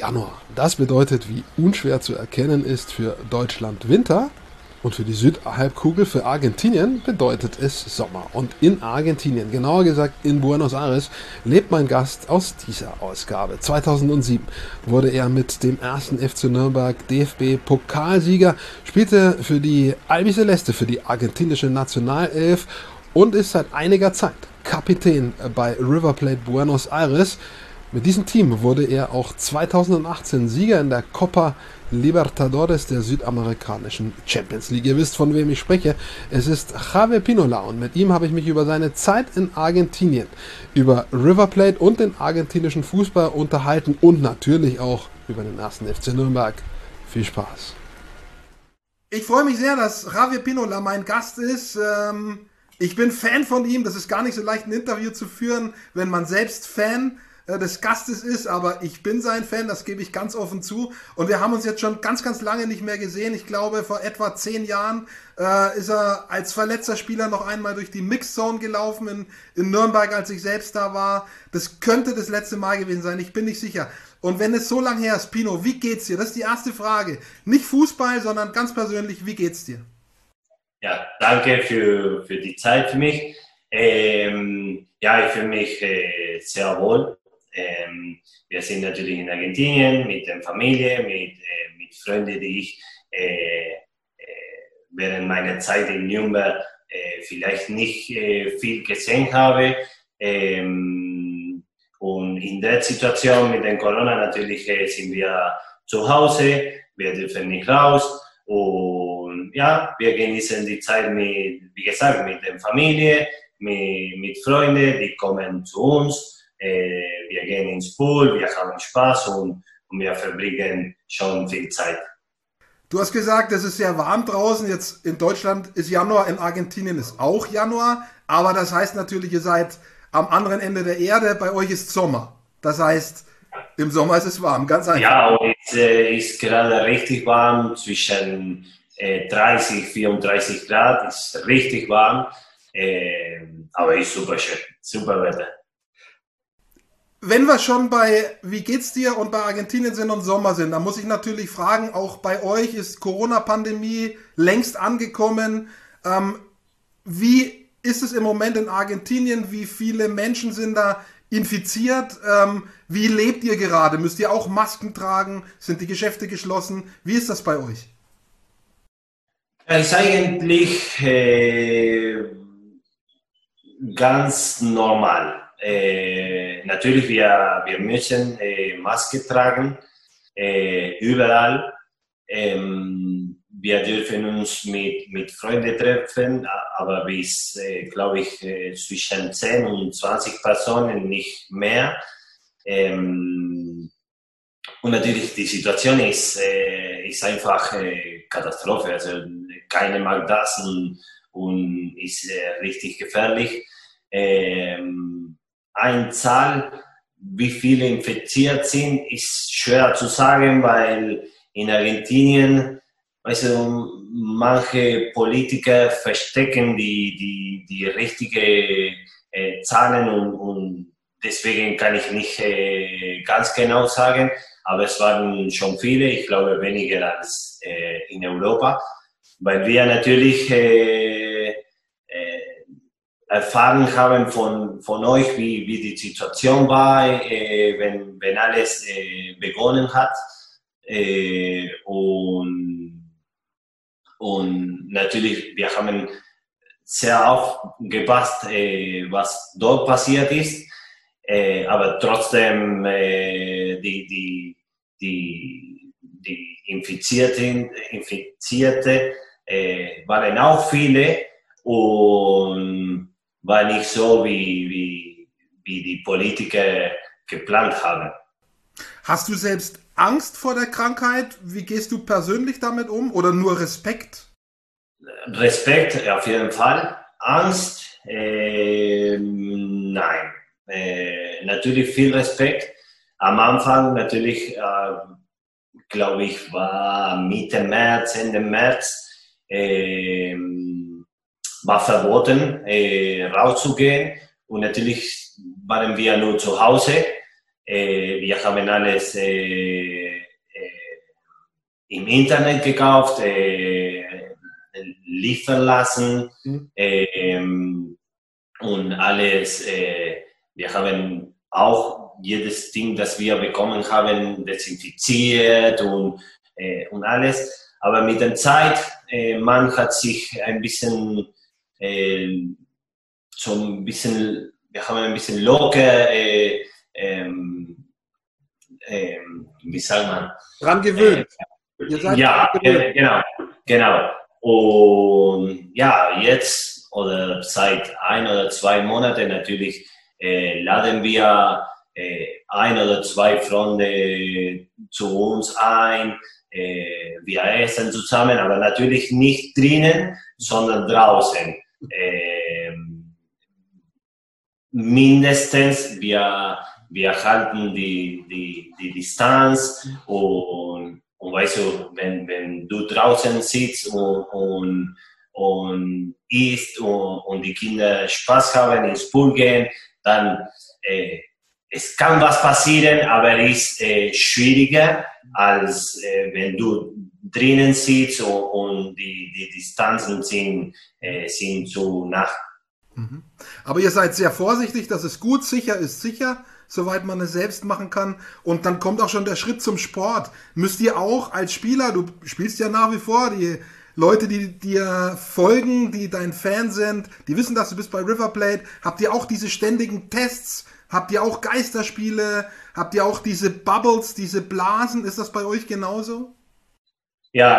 Januar. Das bedeutet, wie unschwer zu erkennen ist für Deutschland Winter und für die Südhalbkugel, für Argentinien bedeutet es Sommer. Und in Argentinien, genauer gesagt in Buenos Aires, lebt mein Gast aus dieser Ausgabe. 2007 wurde er mit dem ersten FC Nürnberg DFB-Pokalsieger, spielte für die Albiceleste, für die argentinische Nationalelf und ist seit einiger Zeit Kapitän bei River Plate Buenos Aires. Mit diesem Team wurde er auch 2018 Sieger in der Copa Libertadores der südamerikanischen Champions League. Ihr wisst, von wem ich spreche. Es ist Javier Pinola und mit ihm habe ich mich über seine Zeit in Argentinien, über River Plate und den argentinischen Fußball unterhalten und natürlich auch über den ersten FC Nürnberg. Viel Spaß. Ich freue mich sehr, dass Javier Pinola mein Gast ist. Ich bin Fan von ihm. Das ist gar nicht so leicht, ein Interview zu führen, wenn man selbst Fan des Gastes ist, aber ich bin sein Fan, das gebe ich ganz offen zu. Und wir haben uns jetzt schon ganz, ganz lange nicht mehr gesehen. Ich glaube, vor etwa 10 Jahren ist er als verletzter Spieler noch einmal durch die Mixzone gelaufen in Nürnberg, als ich selbst da war. Das könnte das letzte Mal gewesen sein, ich bin nicht sicher. Und wenn es so lange her ist, Pino, wie geht's dir? Das ist die erste Frage. Nicht Fußball, sondern ganz persönlich, wie geht's dir? Ja, danke für die Zeit für mich. Ja, ich fühle mich sehr wohl. Wir sind natürlich in Argentinien mit der Familie, mit Freunden, die ich während meiner Zeit in Nürnberg vielleicht nicht viel gesehen habe. Und in der Situation mit dem Corona natürlich sind wir zu Hause, wir dürfen nicht raus. Und ja, wir genießen die Zeit wie gesagt, mit der Familie, mit Freunden, die kommen zu uns. Wir gehen ins Pool, wir haben Spaß und wir verbringen schon viel Zeit. Du hast gesagt, es ist sehr warm draußen. Jetzt in Deutschland ist Januar, in Argentinien ist auch Januar. Aber das heißt natürlich, ihr seid am anderen Ende der Erde. Bei euch ist Sommer. Das heißt, im Sommer ist es warm, ganz einfach. Ja, und es ist gerade richtig warm, zwischen 30, 34 Grad, ist richtig warm. Aber ist super schön, super Wetter. Wenn wir schon bei Wie geht's dir und bei Argentinien sind und Sommer sind, dann muss ich natürlich fragen, auch bei euch ist Corona-Pandemie längst angekommen. Wie ist es im Moment in Argentinien? Wie viele Menschen sind da infiziert? Wie lebt ihr gerade? Müsst ihr auch Masken tragen? Sind die Geschäfte geschlossen? Wie ist das bei euch? Es ist eigentlich ganz normal. Natürlich, wir müssen Maske tragen, überall. Wir dürfen uns mit Freunden treffen, aber bis, glaube ich, zwischen 10 und 20 Personen, nicht mehr. Und natürlich, die Situation ist einfach Katastrophe. Also, keiner mag das und ist richtig gefährlich. Eine Zahl, wie viele infiziert sind, ist schwer zu sagen, weil in Argentinien, manche Politiker verstecken die richtigen Zahlen und deswegen kann ich nicht ganz genau sagen, aber es waren schon viele, ich glaube weniger als in Europa, weil wir natürlich erfahren haben von euch, wie die Situation war, wenn alles begonnen hat. Und natürlich, wir haben sehr aufgepasst, was dort passiert ist, aber trotzdem die Infizierte waren auch viele und war nicht so, wie die Politiker geplant haben. Hast du selbst Angst vor der Krankheit? Wie gehst du persönlich damit um oder nur Respekt? Respekt, auf jeden Fall. Angst? Nein. Natürlich viel Respekt. Am Anfang natürlich, glaube ich, war Mitte März, Ende März, war verboten, rauszugehen. Und natürlich waren wir nur zu Hause. Wir haben alles im Internet gekauft, liefern lassen und alles. Wir haben auch jedes Ding, das wir bekommen haben, desinfiziert und alles. Aber mit der Zeit, man hat sich ein bisschen, wir haben ein bisschen locker, wie sagt man? Dran gewöhnt. Ihr seid ja, genau. Und ja, jetzt oder seit 1 oder 2 Monaten natürlich laden wir 1 oder 2 Freunde zu uns ein. Wir essen zusammen, aber natürlich nicht drinnen, sondern draußen. Mindestens wir halten die Distanz und weißt du, wenn du draußen sitzt und isst und die Kinder Spaß haben, ins Pool gehen, dann es kann was passieren, aber es ist schwieriger, als wenn du drinnen sitzt und die Distanzen sind zu nah. Aber ihr seid sehr vorsichtig, das ist gut, sicher ist sicher, soweit man es selbst machen kann. Und dann kommt auch schon der Schritt zum Sport. Müsst ihr auch als Spieler, du spielst ja nach wie vor, die Leute, die dir folgen, die dein Fan sind, die wissen, dass du bist bei River Plate, habt ihr auch diese ständigen Tests? Habt ihr auch Geisterspiele? Habt ihr auch diese Bubbles, diese Blasen? Ist das bei euch genauso? Ja,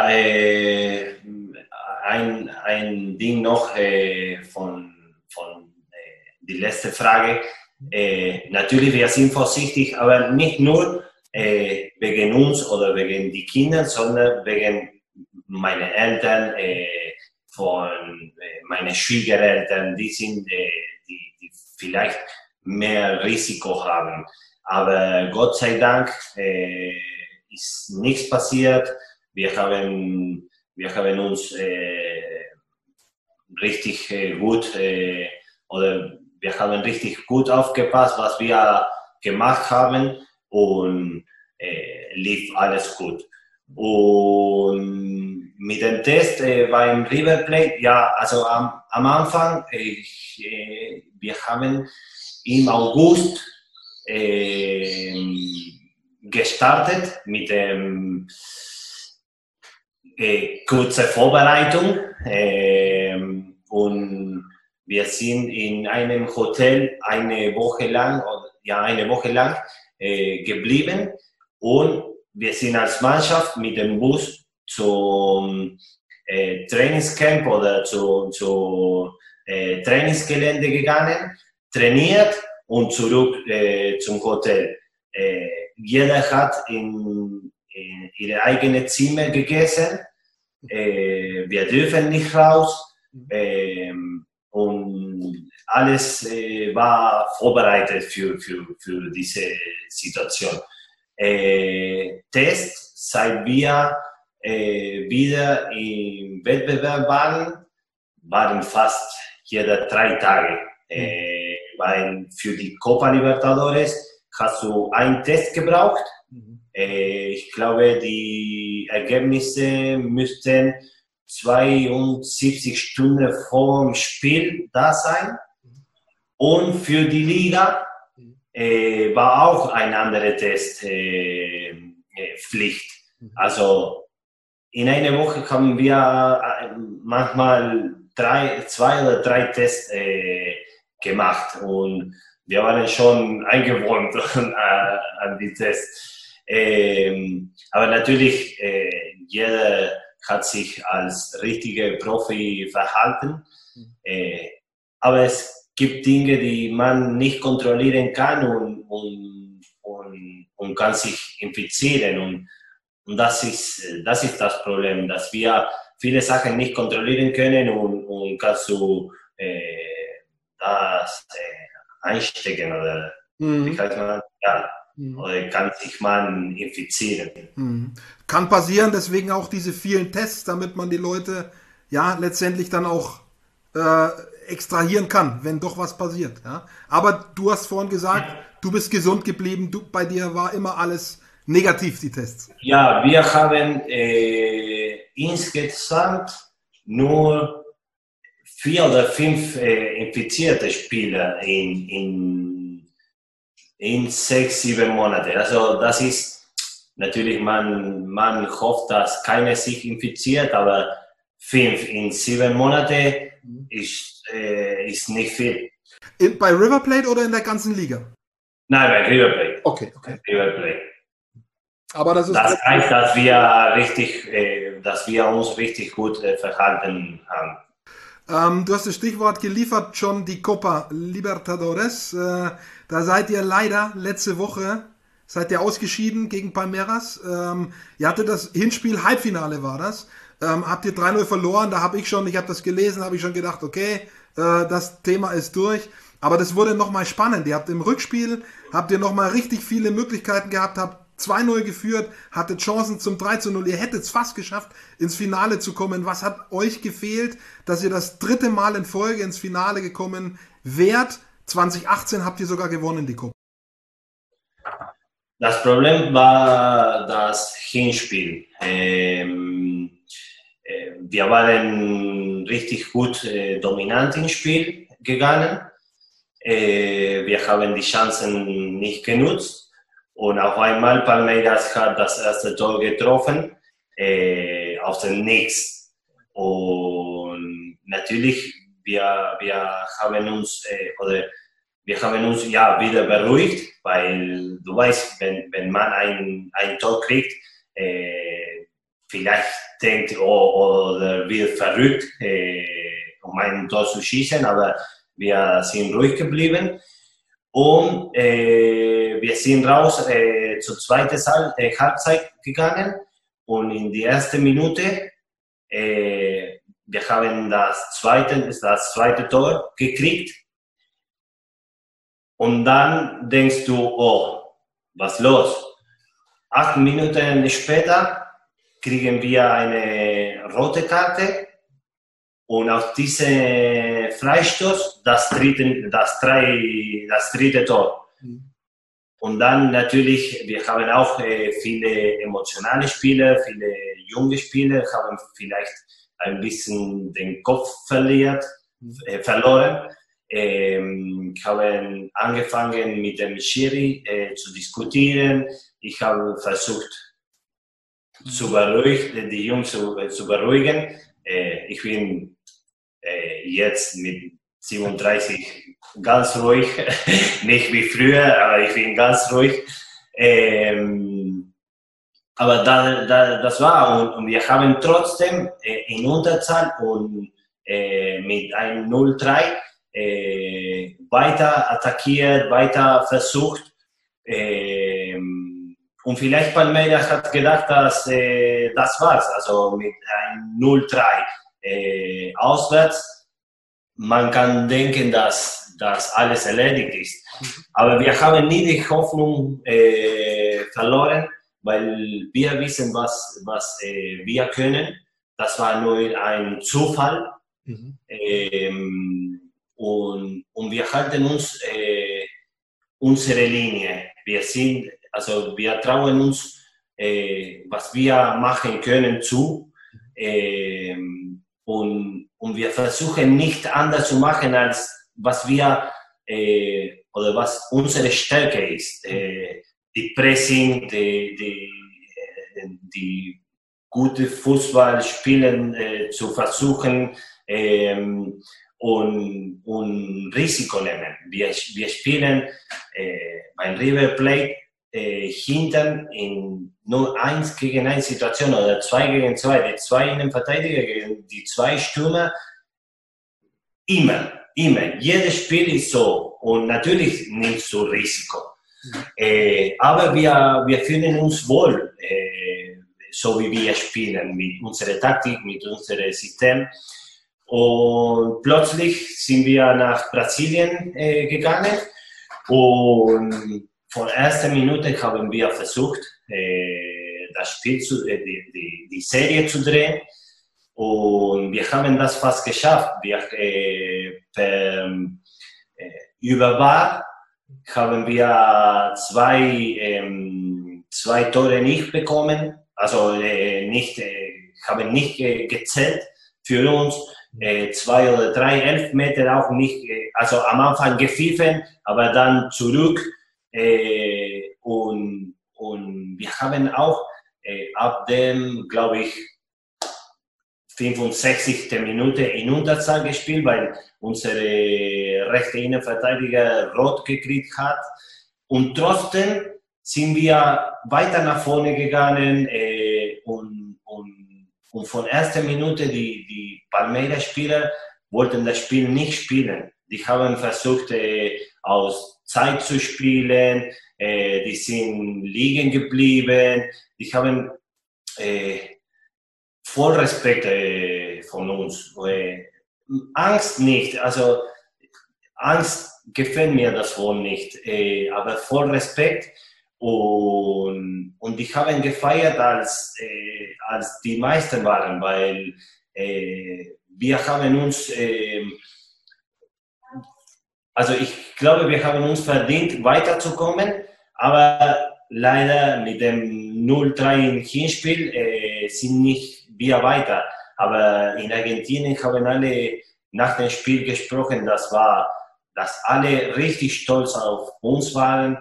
ein Ding noch von die letzte Frage. Natürlich, wir sind vorsichtig, aber nicht nur wegen uns oder wegen die Kinder, sondern wegen meiner Eltern, von meinen Schwiegereltern, die sind, die vielleicht mehr Risiko haben. Aber Gott sei Dank ist nichts passiert. Wir haben uns richtig gut oder wir haben richtig gut aufgepasst, was wir gemacht haben und lief alles gut. Und mit dem Test beim River Plate, ja, also am Anfang, wir haben im August gestartet mit dem kurze Vorbereitung und wir sind in einem Hotel eine Woche lang geblieben und wir sind als Mannschaft mit dem Bus zum Trainingscamp oder zum Trainingsgelände gegangen, trainiert und zurück zum Hotel. Jeder hat in ihre eigene Zimmer gegessen. Wir dürfen nicht raus. Und alles war vorbereitet für diese Situation. Test, seit wir wieder im Wettbewerb waren fast jede 3 Tage. Weil für die Copa Libertadores hast du einen Test gebraucht. Ich glaube, die Ergebnisse müssten 72 Stunden vor dem Spiel da sein. Und für die Liga war auch ein anderer Test Pflicht. Also in einer Woche haben wir manchmal 2 oder 3 Tests gemacht und wir waren schon eingewohnt an die Tests. Aber natürlich, jeder hat sich als richtiger Profi verhalten. Aber es gibt Dinge, die man nicht kontrollieren kann und kann sich infizieren. Und das ist das Problem, dass wir viele Sachen nicht kontrollieren können und kannst du das einstecken oder wie heißt man? Ja. Oder kann sich man infizieren. Kann passieren, deswegen auch diese vielen Tests, damit man die Leute ja letztendlich dann auch extrahieren kann, wenn doch was passiert. Ja? Aber du hast vorhin gesagt, du bist gesund geblieben, bei dir war immer alles negativ, die Tests. Ja, wir haben insgesamt nur 4 oder 5 infizierte Spieler in 6, 7 Monaten. Also das ist natürlich, man hofft, dass keiner sich infiziert, aber 5 in 7 Monaten ist nicht viel. Bei River Plate oder in der ganzen Liga? Nein, bei River Plate. Okay. River Plate. Aber das heißt, dass wir uns richtig gut verhalten haben. Du hast das Stichwort geliefert, schon die Copa Libertadores. Da seid ihr leider letzte Woche ausgeschieden gegen Palmeiras. Ihr hattet das Hinspiel, Halbfinale war das. Habt ihr 3-0 verloren, ich habe das gelesen, habe ich schon gedacht, okay, das Thema ist durch. Aber das wurde nochmal spannend. Ihr habt im Rückspiel, nochmal richtig viele Möglichkeiten gehabt, habt 2-0 geführt, hattet Chancen zum 3-0. Ihr hättet es fast geschafft, ins Finale zu kommen. Was hat euch gefehlt, dass ihr das 3. Mal in Folge ins Finale gekommen wärt? 2018 habt ihr sogar gewonnen, die Copa. Das Problem war das Hinspiel. Wir waren richtig gut dominant ins Spiel gegangen. Wir haben die Chancen nicht genutzt. Und auf einmal Palmeiras hat das erste Tor getroffen, aus dem Nichts. Und natürlich, wir haben uns wieder beruhigt, weil du weißt, wenn man ein Tor kriegt, vielleicht denkt, oder wird verrückt, um ein Tor zu schießen, aber wir sind ruhig geblieben. Und wir sind raus zur zweiten Halbzeit gegangen und in die erste Minute wir haben das zweite Tor gekriegt und dann denkst du, oh, was los? 8 Minuten später kriegen wir eine rote Karte und auf diese Freistoß das dritte Tor. Und dann natürlich, wir haben auch viele emotionale Spieler, viele junge Spieler, haben vielleicht ein bisschen den Kopf verloren. Haben angefangen mit dem Schiri zu diskutieren. Ich habe versucht, die Jungs zu beruhigen. Ich bin jetzt mit 37 ganz ruhig, nicht wie früher, aber ich bin ganz ruhig. Aber das war und wir haben trotzdem in Unterzahl und mit einem 0-3 weiter attackiert, weiter versucht. Und vielleicht Palmeiras hat gedacht, dass das war's, also mit einem 0-3 auswärts. Man kann denken, dass das alles erledigt ist. Aber wir haben nie die Hoffnung verloren, weil wir wissen, was wir können. Das war nur ein Zufall. Und wir halten uns unsere Linie. Wir trauen uns, was wir machen können, zu. Und wir versuchen nicht anders zu machen, als was wir oder was unsere Stärke ist. Die Pressing, die gute Fußball spielen zu versuchen und Risiko nehmen. Wir spielen beim River Plate hinten in nur 1 gegen 1 Situation oder 2 gegen 2, die 2 Innenverteidiger gegen die 2 Stürmer, immer. Jedes Spiel ist so und natürlich nimmst du Risiko. Aber wir fühlen uns wohl, so wie wir spielen, mit unserer Taktik, mit unserem System. Und plötzlich sind wir nach Brasilien gegangen und von der ersten Minute haben wir versucht, das Spiel die Serie zu drehen. und wir haben das fast geschafft. Über VAR haben wir zwei Tore nicht bekommen, also haben nicht gezählt für uns. 2 oder 3 Elfmeter auch nicht, also am Anfang gepfiffen, aber dann zurück. Und wir haben auch ab dem, glaube ich, 65. Minute in Unterzahl gespielt, weil unsere rechte Innenverteidiger rot gekriegt hat. Und trotzdem sind wir weiter nach vorne gegangen und von erster Minute die Palmeiras-Spieler wollten das Spiel nicht spielen. Die haben versucht, aus Zeit zu spielen, die sind liegen geblieben, die haben voll Respekt von uns. Angst nicht, also Angst gefällt mir das wohl nicht, aber voll Respekt. Und die haben gefeiert, als die Meister waren, weil wir haben uns, also ich glaube, wir haben uns verdient, weiterzukommen, aber leider mit dem 0-3 im Hinspiel sind nicht wir weiter. Aber in Argentinien haben alle nach dem Spiel gesprochen, dass alle richtig stolz auf uns waren.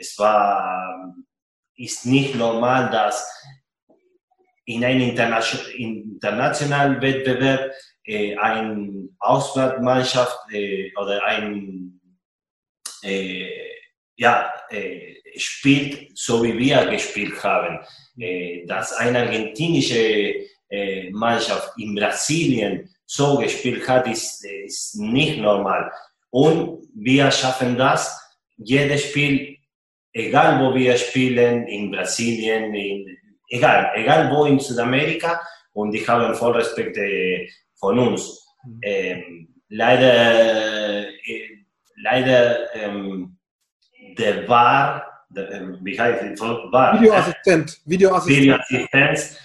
Ist nicht normal, dass in einem internationalen Wettbewerb eine Auswahlmannschaft oder spielt, so wie wir gespielt haben. Dass eine argentinische Mannschaft in Brasilien so gespielt hat, ist nicht normal. Und wir schaffen das, jedes Spiel, egal wo wir spielen, in Brasilien, egal wo in Südamerika, und die haben voll Respekt von uns. Leider der VAR, wie heißt es? VAR? Videoassistenz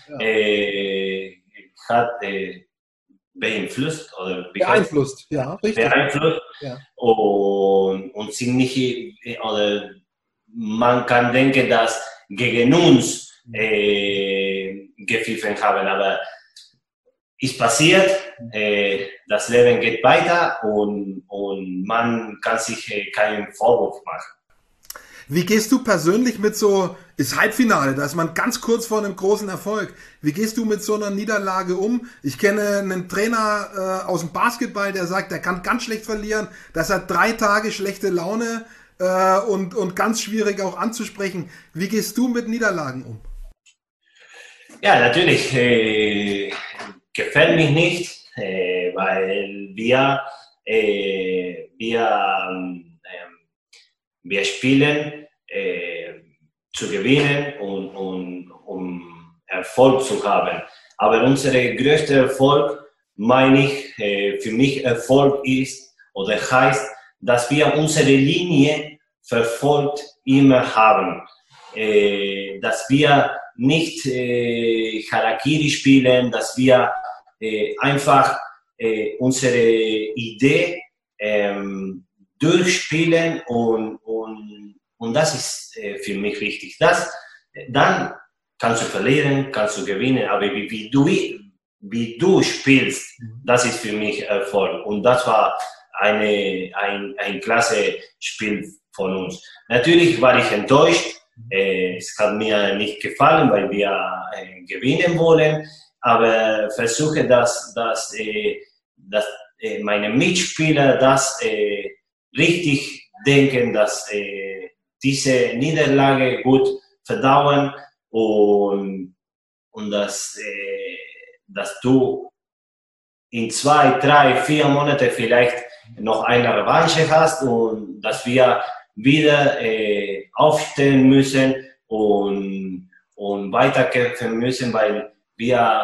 hat beeinflusst, ja, richtig. Ja. Und sind nicht, oder man kann denken, dass gegen uns gepfiffen haben, aber ist passiert, das Leben geht weiter und man kann sich keinen Vorwurf machen. Wie gehst du persönlich mit ist Halbfinale, da ist man ganz kurz vor einem großen Erfolg. Wie gehst du mit so einer Niederlage um? Ich kenne einen Trainer aus dem Basketball, der sagt, er kann ganz schlecht verlieren, das hat 3 Tage schlechte Laune und ganz schwierig auch anzusprechen. Wie gehst du mit Niederlagen um? Ja, natürlich gefällt mich nicht, weil wir spielen zu gewinnen und um Erfolg zu haben. Aber unser größter Erfolg, meine ich, für mich Erfolg ist oder heißt, dass wir unsere Linie verfolgt immer haben. Dass wir nicht Harakiri spielen, dass wir einfach unsere Idee durchspielen und das ist für mich wichtig. Dann kannst du verlieren, kannst du gewinnen, aber wie du spielst, das ist für mich Erfolg. Und das war ein klasse Spiel von uns. Natürlich war ich enttäuscht. Es hat mir nicht gefallen, weil wir gewinnen wollen, aber versuche, dass meine Mitspieler das richtig denken, dass diese Niederlage gut verdauen und dass du in 2, 3, 4 Monaten vielleicht noch eine Revanche hast und dass wir wieder aufstehen müssen und weiterkämpfen müssen, weil wir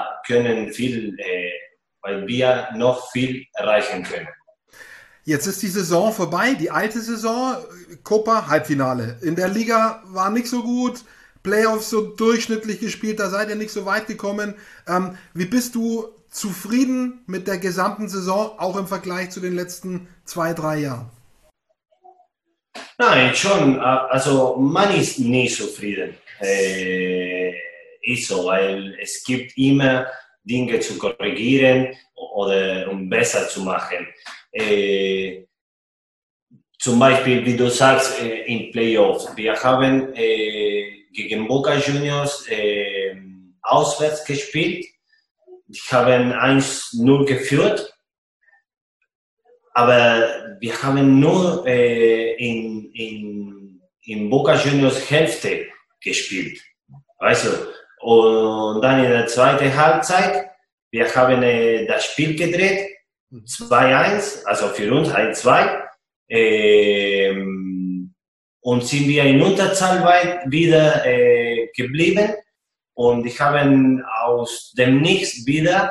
noch viel erreichen können. Jetzt ist die Saison vorbei, die alte Saison, Copa, Halbfinale. In der Liga war nicht so gut, Playoffs so durchschnittlich gespielt, da seid ihr nicht so weit gekommen. Wie bist du zufrieden mit der gesamten Saison, auch im Vergleich zu den letzten 2, 3 Jahren? Nein, schon. Also man ist nie zufrieden. Ist so, weil es gibt immer Dinge zu korrigieren oder um besser zu machen. Zum Beispiel, wie du sagst, in Playoffs. Wir haben gegen Boca Juniors auswärts gespielt. Die haben 1-0 geführt. Aber wir haben nur in Boca Juniors Hälfte gespielt. Weißt du? Und dann in der zweiten Halbzeit, wir haben das Spiel gedreht, 2-1, also für uns 1-2. Und sind wir in Unterzahl wieder geblieben. Und ich habe aus dem Nichts wieder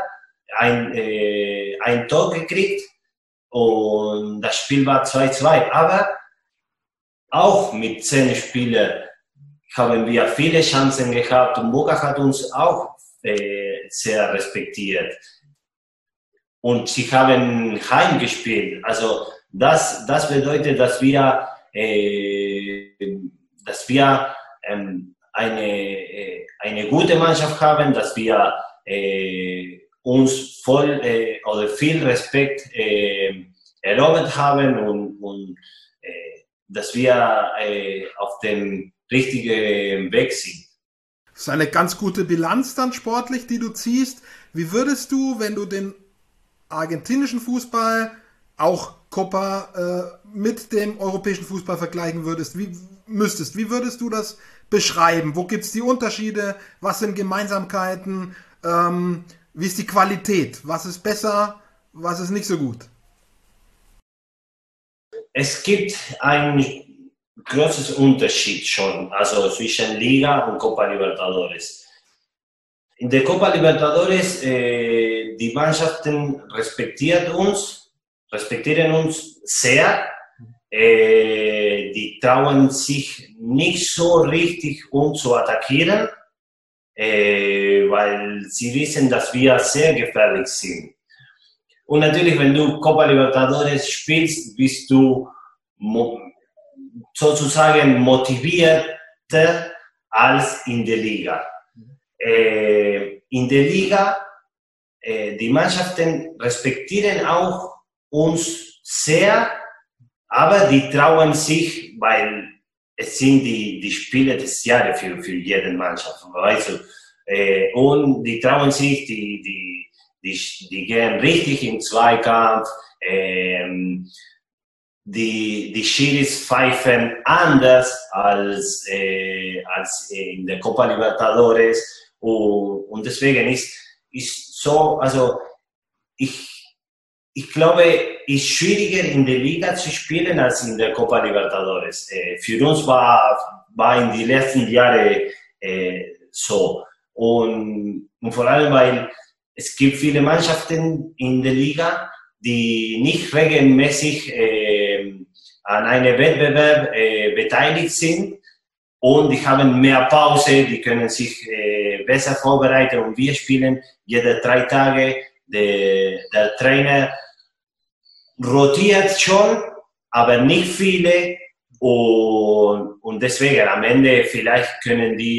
ein Tor gekriegt. Und das Spiel war 2-2. Aber auch mit 10 Spielern haben wir viele Chancen gehabt. Und Boca hat uns auch sehr respektiert. Und sie haben heimgespielt. Also das bedeutet, dass wir eine gute Mannschaft haben, dass wir uns voll oder viel Respekt erlaubt haben und dass wir auf dem richtigen Weg sind. Das ist eine ganz gute Bilanz dann sportlich, die du ziehst. Wie würdest du, wenn du den argentinischen Fußball, auch Copa, mit dem europäischen Fußball vergleichen würdest, wie würdest du das beschreiben? Wo gibt es die Unterschiede? Was sind Gemeinsamkeiten? Wie ist die Qualität? Was ist besser? Was ist nicht so gut? Es gibt einen großen Unterschied schon, also zwischen Liga und Copa Libertadores. In der Copa Libertadores, die Mannschaften respektieren uns sehr. Die trauen sich nicht so richtig, uns zu attackieren, weil sie wissen, dass wir sehr gefährlich sind. Und natürlich, wenn du Copa Libertadores spielst, bist du sozusagen motivierter als in der Liga. In der Liga, die Mannschaften respektieren auch uns sehr, aber die trauen sich, weil es sind die Spiele des Jahres für jede Mannschaft. Weißt du? Und die trauen sich, die gehen richtig im Zweikampf. Die Schiris pfeifen anders als in der Copa Libertadores. Und deswegen ist so, also ich glaube, es ist schwieriger in der Liga zu spielen als in der Copa Libertadores. Für uns war in den letzten Jahren so. Und vor allem, weil es gibt viele Mannschaften in der Liga, die nicht regelmäßig an einem Wettbewerb beteiligt sind und die haben mehr Pause, die können sich besser vorbereiten und wir spielen jede 3 Tage. Der Trainer rotiert schon, aber nicht viele und deswegen am Ende vielleicht können die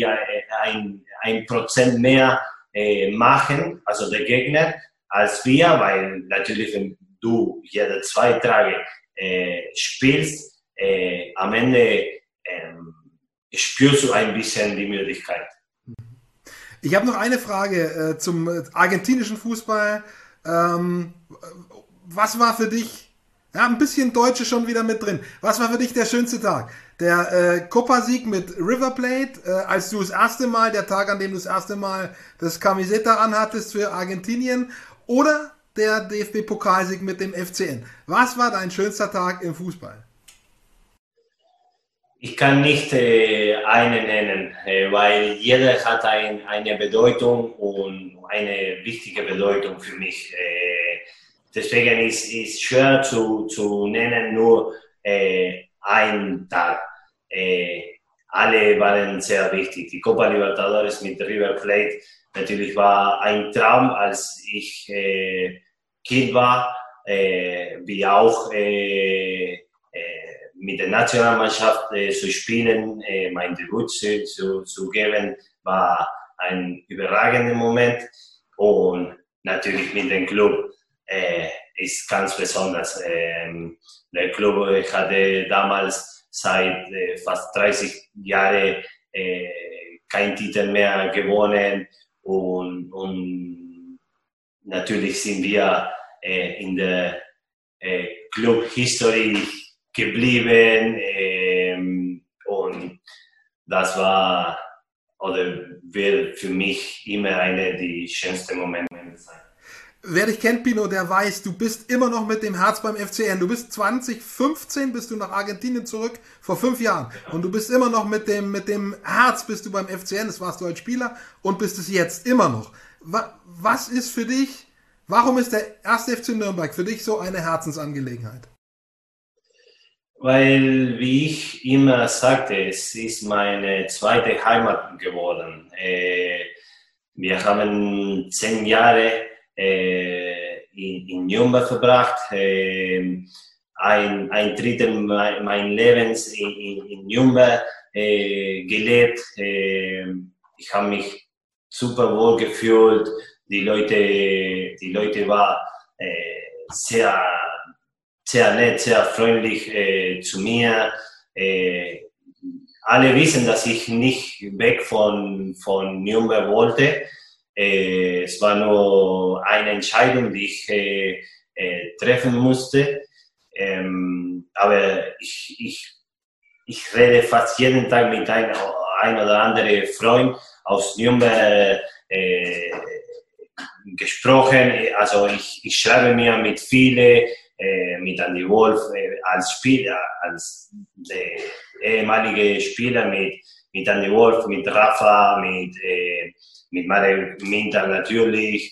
1% mehr machen, also der Gegner, als wir, weil natürlich, wenn du jede 2 Tage spielst, am Ende spürst du ein bisschen die Müdigkeit. Ich habe noch eine Frage zum argentinischen Fußball. Was war für dich, ja, ein bisschen Deutsche schon wieder mit drin, was war für dich der schönste Tag? Der Copa-Sieg mit River Plate, als du das erste Mal, der Tag, an dem du das erste Mal das Camiseta anhattest für Argentinien, oder der DFB-Pokalsieg mit dem FCN? Was war dein schönster Tag im Fußball? Ich kann nicht einen nennen, weil jeder hat eine Bedeutung und eine wichtige Bedeutung für mich. Deswegen ist es schwer zu nennen, nur einen Tag. Alle waren sehr wichtig. Die Copa Libertadores mit River Plate natürlich war ein Traum, als ich Kind war, wie auch mit der Nationalmannschaft zu spielen, mein Debüt zu geben, war ein überragender Moment. Und natürlich mit dem Club ist ganz besonders. Der Club hatte damals seit fast 30 Jahren keinen Titel mehr gewonnen und natürlich sind wir in der Club-History geblieben und das war oder wird für mich immer einer der schönsten Momente sein. Wer dich kennt, Pino, der weiß, du bist immer noch mit dem Herz beim FCN. Du bist 2015, bist du nach Argentinien zurück, vor 5 Jahren. Und du bist immer noch mit dem Herz bist du beim FCN, das warst du als Spieler und bist es jetzt immer noch. Was ist für dich, warum ist der 1. FC Nürnberg für dich so eine Herzensangelegenheit? Weil, wie ich immer sagte, es ist meine zweite Heimat geworden. Wir haben 10 Jahre in Nürnberg verbracht, ein Drittel meines Lebens in Nürnberg gelebt. Ich habe mich super wohl gefühlt. Die Leute waren sehr nett, sehr freundlich zu mir. Alle wissen, dass ich nicht weg von Nürnberg wollte. Es war nur eine Entscheidung, die ich treffen musste. Aber ich rede fast jeden Tag mit ein oder anderen Freund aus Nürnberg gesprochen. Also ich schreibe mir mit vielen, mit Andy Wolf als Spieler, als ehemalige Spieler, mit Andy Wolf, mit Rafa, mit Mario Minter natürlich.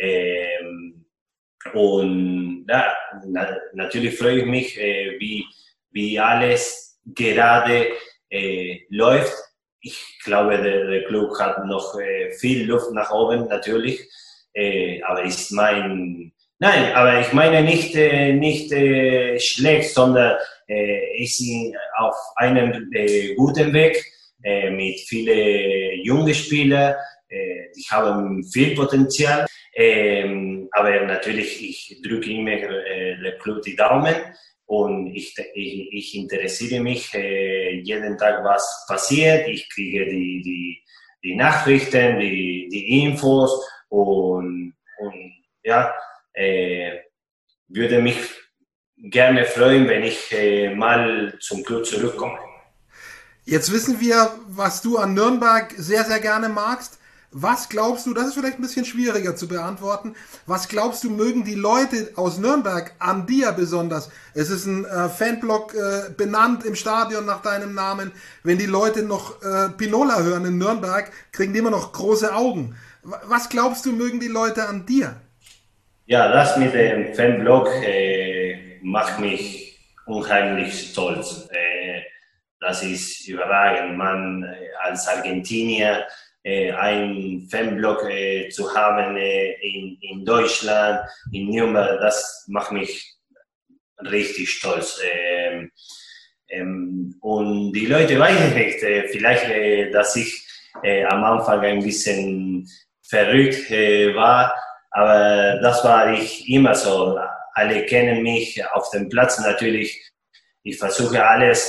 Und ja, natürlich freue ich mich, wie alles gerade läuft. Ich glaube, der Club hat noch viel Luft nach oben natürlich, aber ist nein, aber ich meine nicht schlecht, sondern ist auf einem guten Weg mit vielen jungen Spielern. Die haben viel Potenzial, aber natürlich, ich drücke immer der Club die Daumen und ich interessiere mich jeden Tag, was passiert. Ich kriege die Nachrichten, die Infos und ja, würde mich gerne freuen, wenn ich mal zum Club zurückkomme. Jetzt wissen wir, was du an Nürnberg sehr, sehr gerne magst. Was glaubst du, das ist vielleicht ein bisschen schwieriger zu beantworten, was glaubst du, mögen die Leute aus Nürnberg an dir besonders? Es ist ein Fanblock benannt im Stadion nach deinem Namen. Wenn die Leute noch Pinola hören in Nürnberg, kriegen die immer noch große Augen. Was glaubst du, mögen die Leute an dir? Ja, das mit dem Fanblock macht mich unheimlich stolz. Das ist überragend. Man als Argentinier einen Fanblock zu haben in Deutschland, in Nürnberg, das macht mich richtig stolz. Und die Leute wissen nicht, vielleicht, dass ich am Anfang ein bisschen verrückt war, aber das war ich immer so. Alle kennen mich auf dem Platz natürlich. Ich versuche alles,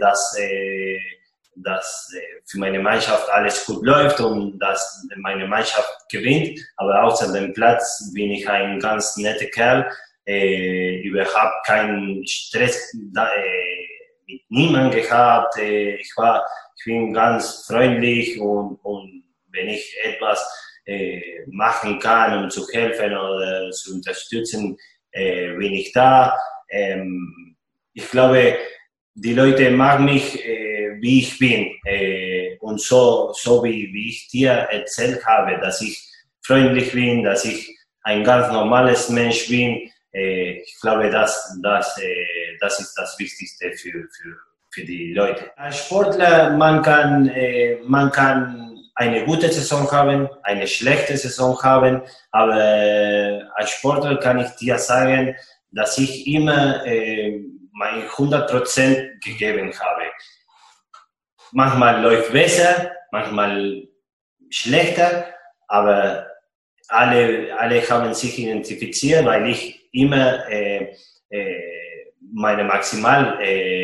dass für meine Mannschaft alles gut läuft und dass meine Mannschaft gewinnt. Aber außer dem Platz bin ich ein ganz netter Kerl. Überhaupt keinen Stress mit niemandem gehabt. Ich bin ganz freundlich und wenn ich etwas machen kann, um zu helfen oder zu unterstützen, bin ich da. Ich glaube, die Leute mag mich, wie ich bin. Und so wie ich dir erzählt habe, dass ich freundlich bin, dass ich ein ganz normales Mensch bin. Ich glaube, das ist das Wichtigste für die Leute. Als Sportler, man kann eine gute Saison haben, eine schlechte Saison haben, aber als Sportler kann ich dir sagen, dass ich immer mein 100% gegeben habe. Manchmal läuft besser, manchmal schlechter, aber alle haben sich identifiziert, weil ich immer meine Maximal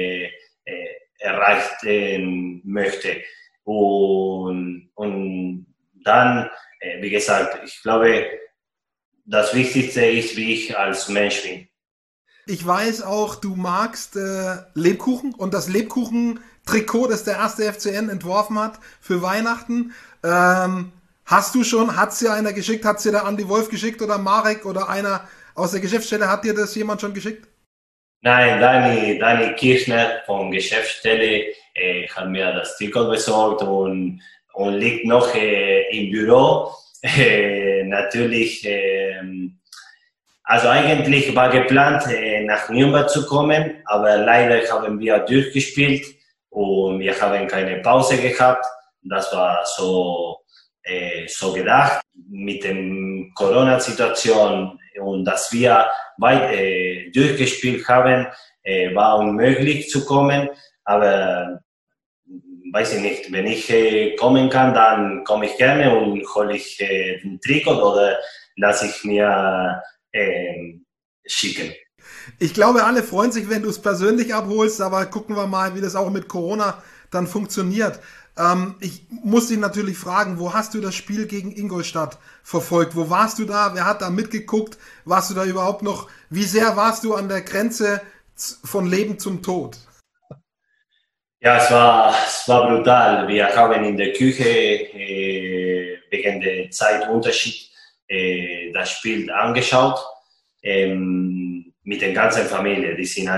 erreichen möchte. Und dann, wie gesagt, ich glaube, das Wichtigste ist, wie ich als Mensch bin. Ich weiß auch, du magst Lebkuchen und das Lebkuchen-Trikot, das der erste FCN entworfen hat für Weihnachten. Hast du schon, hat's dir einer geschickt, hat's dir der Andi Wolf geschickt oder Marek oder einer aus der Geschäftsstelle, hat dir das jemand schon geschickt? Nein, Dani Kirchner von Geschäftsstelle hat mir das Trikot besorgt und liegt noch im Büro. Natürlich, also eigentlich war geplant, nach Nürnberg zu kommen, aber leider haben wir durchgespielt und wir haben keine Pause gehabt. Das war so gedacht. Mit der Corona-Situation und dass wir weit durchgespielt haben, war unmöglich zu kommen. Aber weiß ich nicht, wenn ich kommen kann, dann komme ich gerne und hole ich den Trikot oder lasse ich mir schicken. Ich glaube, alle freuen sich, wenn du es persönlich abholst, aber gucken wir mal, wie das auch mit Corona dann funktioniert. Ich muss dich natürlich fragen, wo hast du das Spiel gegen Ingolstadt verfolgt? Wo warst du da? Wer hat da mitgeguckt? Warst du da überhaupt noch? Wie sehr warst du an der Grenze von Leben zum Tod? Ja, es war brutal. Wir haben in der Küche wegen der Zeitunterschied das Spiel angeschaut mit der ganzen Familie. Die sind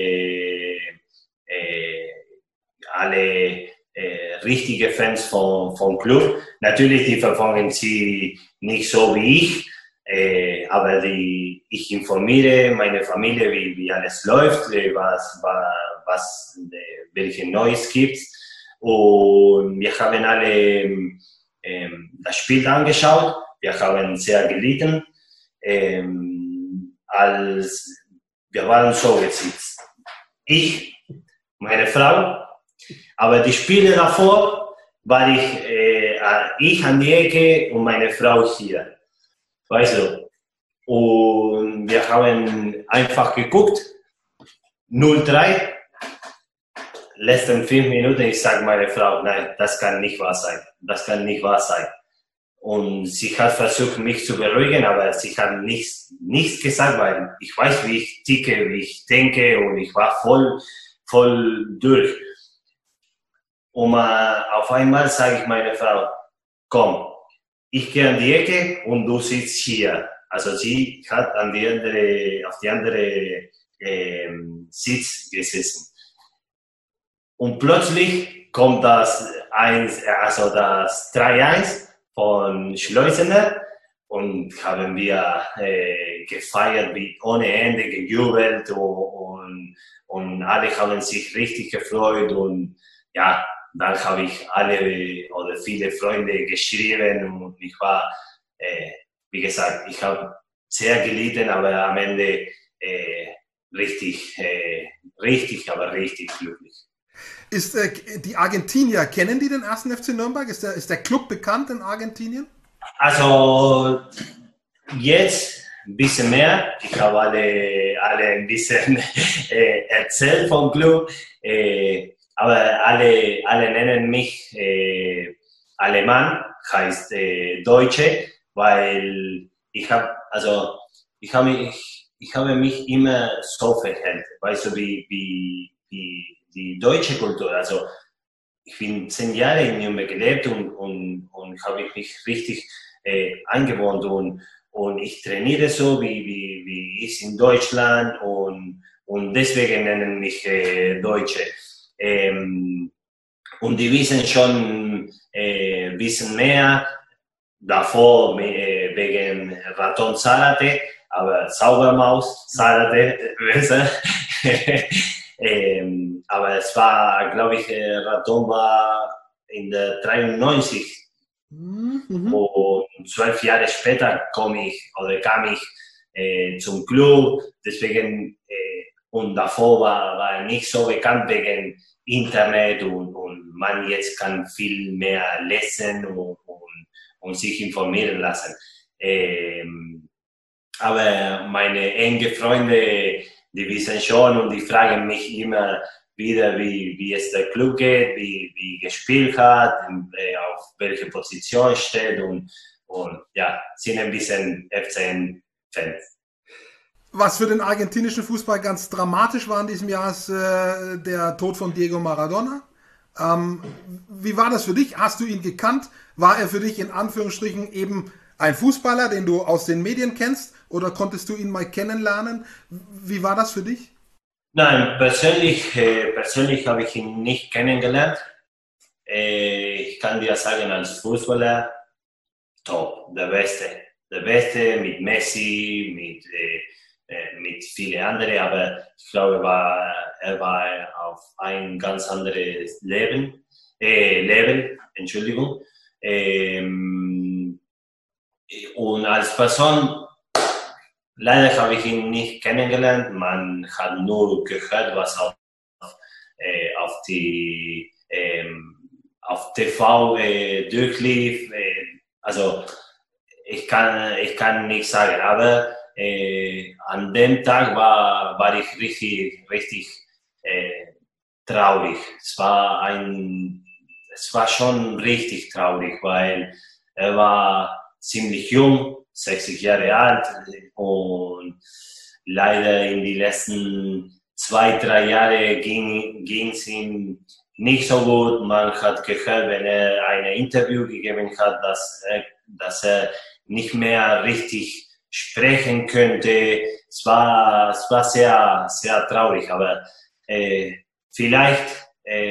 alle richtige Fans vom Club. Natürlich, die verfolgen sie nicht so wie ich, aber ich informiere meine Familie, wie alles läuft, welche Neues gibt. Und wir haben alle das Spiel angeschaut. Wir haben sehr gelitten. Wir waren so gesitzt. Ich, meine Frau, aber die Spiele davor war ich an die Ecke und meine Frau hier. Weißt du? Und wir haben einfach geguckt. 0-3. Letzten 5 Minuten, ich sage meine Frau, nein, das kann nicht wahr sein. Das kann nicht wahr sein. Und sie hat versucht, mich zu beruhigen, aber sie hat nichts gesagt, weil ich weiß, wie ich ticke, wie ich denke und ich war voll durch. Und auf einmal sage ich meiner Frau, komm, ich gehe an die Ecke und du sitzt hier. Also sie hat auf die andere Sitz gesessen. Und plötzlich kommt das 3-1 von Schleusener und haben wir gefeiert, wie ohne Ende gejubelt und alle haben sich richtig gefreut und ja, dann habe ich alle oder viele Freunde geschrieben und ich war, wie gesagt, ich habe sehr gelitten, aber am Ende richtig glücklich. Ist die Argentinier, kennen die den ersten FC Nürnberg? Ist der Club bekannt in Argentinien? Also jetzt ein bisschen mehr. Ich habe alle ein bisschen erzählt vom Club, aber alle nennen mich Alemán, heißt Deutsche, weil ich habe mich immer so verhält, weißt du, wie die deutsche Kultur. Also ich bin 10 Jahre in Nürnberg gelebt und habe mich richtig eingewohnt und ich trainiere so wie ich in Deutschland und deswegen nennen mich Deutsche. Und die wissen schon wissen mehr davor wegen Raton Zárate, aber Saubermaus Zárate besser. Aber es war, glaube ich, Raton war in der 93 Und 12 Jahre später kam ich zum Club, deswegen, und davor war nicht so bekannt wegen Internet und man jetzt kann viel mehr lesen und sich informieren lassen. Aber meine engen Freunde, die wissen schon und die fragen mich immer wieder, wie es der Club geht, wie gespielt hat, auf welche Position steht und ja, sind ein bisschen FCN-Fans. Was für den argentinischen Fußball ganz dramatisch war in diesem Jahr, ist der Tod von Diego Maradona. Wie war das für dich? Hast du ihn gekannt? War er für dich in Anführungsstrichen eben ein Fußballer, den du aus den Medien kennst? Oder konntest du ihn mal kennenlernen? Wie war das für dich? Nein, persönlich habe ich ihn nicht kennengelernt. Ich kann dir sagen, als Fußballer, top, der Beste. Der Beste mit Messi, mit vielen anderen, aber ich glaube, er war auf ein ganz anderes Level, Entschuldigung. Und als Person, leider habe ich ihn nicht kennengelernt. Man hat nur gehört, was auf TV durchlief. Also ich kann nicht sagen, aber an dem Tag war ich richtig traurig. Es war schon richtig traurig, weil er war ziemlich jung, 60 Jahre alt und leider in die letzten 2-3 Jahre ging es ihm nicht so gut. Man hat gehört, wenn er ein Interview gegeben hat, dass er nicht mehr richtig sprechen könnte. Es war sehr, sehr traurig, aber vielleicht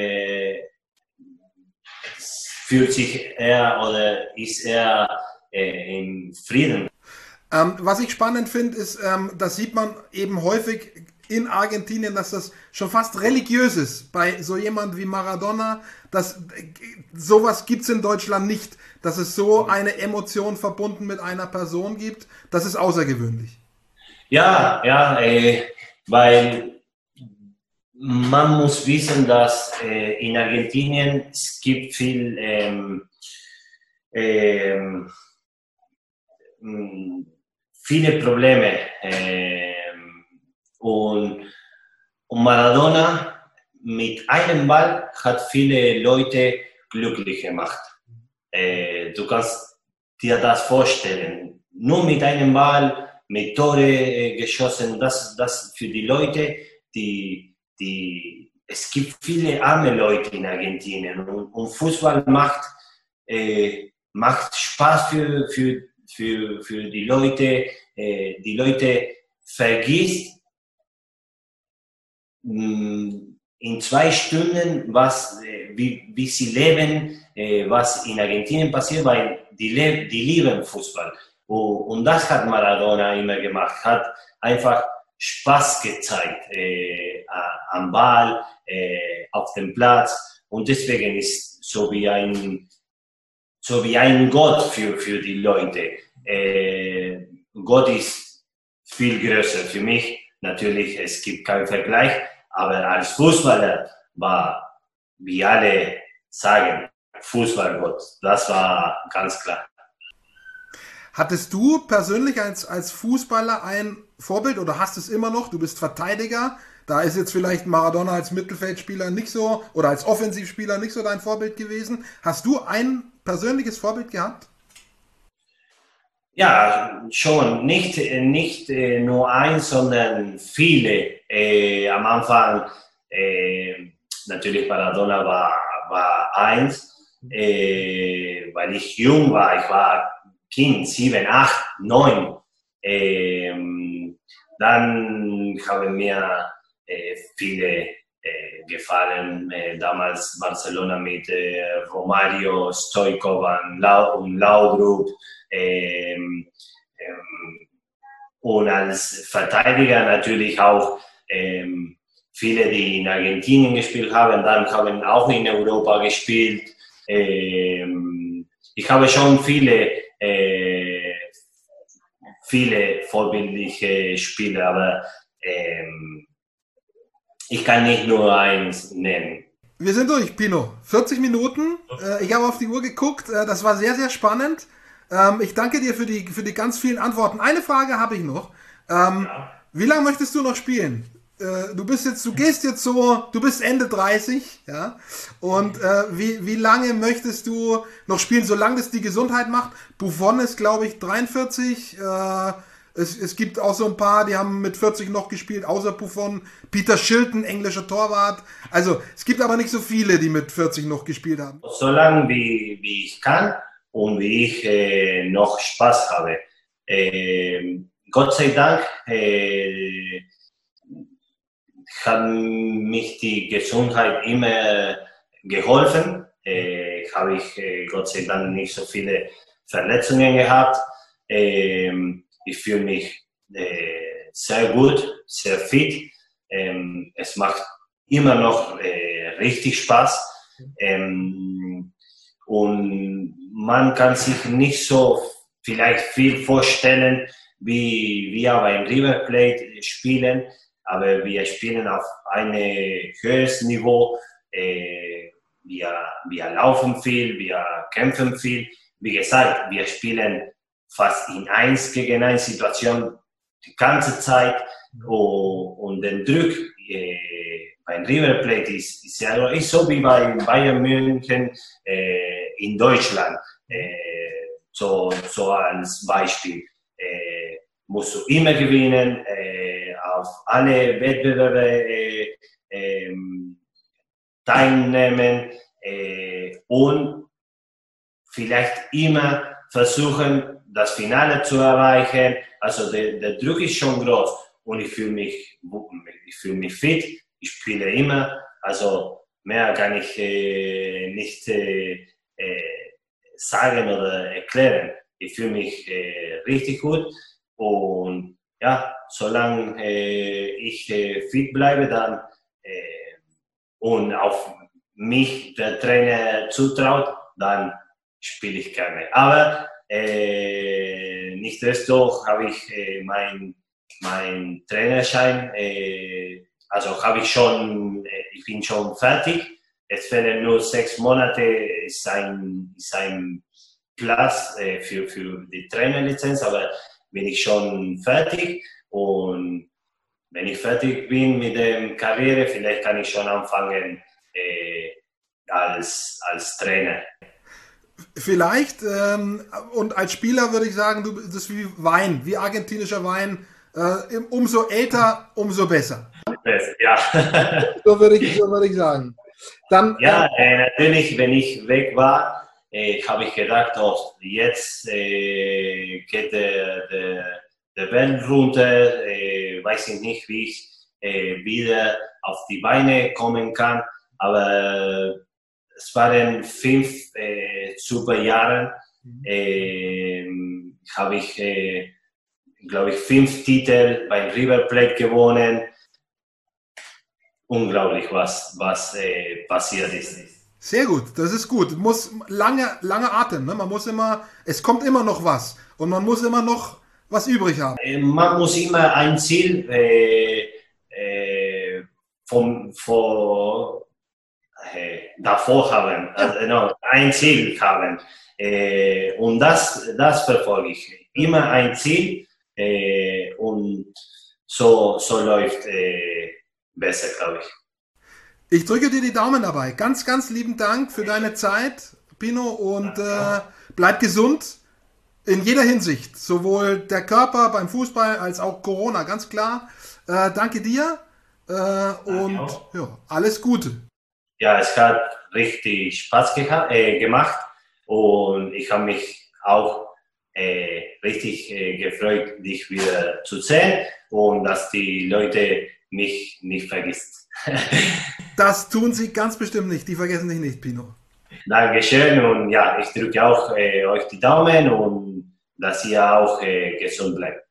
fühlt sich er oder ist er in Frieden. Was ich spannend finde, ist, das sieht man eben häufig in Argentinien, dass das schon fast religiös ist bei so jemand wie Maradona. Sowas gibt es in Deutschland nicht, dass es so eine Emotion verbunden mit einer Person gibt. Das ist außergewöhnlich. Ja, weil man muss wissen, dass in Argentinien es gibt viel viele Probleme und Maradona mit einem Ball hat viele Leute glücklich gemacht. Du kannst dir das vorstellen. Nur mit einem Ball, mit Tore geschossen, das für die Leute, es gibt viele arme Leute in Argentinien und Fußball macht Spaß für die Leute. Die Leute vergisst in 2 Stunden, wie sie leben, was in Argentinien passiert, weil die lieben Fußball. Und das hat Maradona immer gemacht, hat einfach Spaß gezeigt am Ball, auf dem Platz. Und deswegen ist so wie ein Gott für die Leute. Gott ist viel größer für mich. Natürlich, es gibt keinen Vergleich, aber als Fußballer war, wie alle sagen, Fußballgott. Das war ganz klar. Hattest du persönlich als Fußballer ein Vorbild oder hast es immer noch? Du bist Verteidiger. Da ist jetzt vielleicht Maradona als Mittelfeldspieler nicht so oder als Offensivspieler nicht so dein Vorbild gewesen. Hast du ein persönliches Vorbild gehabt? Ja, schon. Nicht nur eins, sondern viele. Am Anfang, natürlich Maradona war eins, weil ich jung war. Ich war Kind, 7, 8, 9. Dann haben mir viele gefallen. Damals Barcelona mit Romario, Stoichkov und Laudrup. Und als Verteidiger natürlich auch viele, die in Argentinien gespielt haben, dann haben auch in Europa gespielt. ich habe schon viele vorbildliche Spiele, aber ich kann nicht nur eins nennen. Wir sind durch, Pino. 40 Minuten. Ich habe auf die Uhr geguckt. Das war sehr, sehr spannend. Ich danke dir für die ganz vielen Antworten. Eine Frage habe ich noch. Wie lange möchtest du noch spielen? Du bist Ende 30, ja? Und wie lange möchtest du noch spielen, solange das die Gesundheit macht? Buffon ist, glaube ich, 43. Es gibt auch so ein paar, die haben mit 40 noch gespielt, außer Buffon. Peter Shilton, englischer Torwart. Also es gibt aber nicht so viele, die mit 40 noch gespielt haben. Solange wie ich kann und wie ich noch Spaß habe. Gott sei Dank hat mich die Gesundheit immer geholfen. Habe ich Gott sei Dank nicht so viele Verletzungen gehabt. Ich fühle mich sehr gut, sehr fit. Es macht immer noch richtig Spaß. Und man kann sich nicht so vielleicht viel vorstellen, wie wir beim River Plate spielen, aber wir spielen auf ein höheres Niveau. Wir laufen viel, wir kämpfen viel. Wie gesagt, wir spielen fast in 1 gegen 1 Situation die ganze Zeit und der Druck beim River Plate ist so wie bei Bayern München in Deutschland. So als Beispiel. Musst du immer gewinnen, auf alle Wettbewerbe teilnehmen und vielleicht immer versuchen, das Finale zu erreichen. Also der Druck ist schon groß und ich fühle mich fit, ich spiele immer, also mehr kann ich nicht sagen oder erklären. Ich fühle mich richtig gut und ja, solange ich fit bleibe dann und auf mich der Trainer zutraut, dann spiele ich gerne. Aber nichtsdestotrotz habe ich mein Trainerschein, also habe ich schon, ich bin schon fertig. Es fehlen nur 6 Monate, ist ein Platz für die Trainerlizenz, aber bin ich schon fertig und wenn ich fertig bin mit der Karriere, vielleicht kann ich schon anfangen als Trainer. Vielleicht, und als Spieler würde ich sagen, das ist wie Wein, wie argentinischer Wein. Umso älter, umso besser. Ja. So würde ich sagen. Dann, ja, natürlich, wenn ich weg war, habe ich gedacht, oh, jetzt geht der Welt runter, weiß ich nicht, wie ich wieder auf die Beine kommen kann, aber es waren 5 super Jahre. Habe ich, glaube ich, 5 Titel beim River Plate gewonnen. Unglaublich, was passiert ist. Sehr gut, das ist gut. Muss lange Atem, ne? Es kommt immer noch was und man muss immer noch was übrig haben. Man muss immer ein Ziel davor haben, also, ein Ziel haben. Und das verfolge ich. Immer ein Ziel und so läuft besser, glaube ich. Ich drücke dir die Daumen dabei. Ganz, ganz lieben Dank für deine Zeit, Pino, und bleib gesund in jeder Hinsicht. Sowohl der Körper beim Fußball als auch Corona, ganz klar. Danke dir und ja, alles Gute. Ja, es hat richtig Spaß gemacht und ich habe mich auch richtig gefreut, dich wieder zu sehen und dass die Leute mich nicht vergisst. Das tun sie ganz bestimmt nicht. Die vergessen dich nicht, Pino. Dankeschön und ja, ich drücke auch euch die Daumen und dass ihr auch gesund bleibt.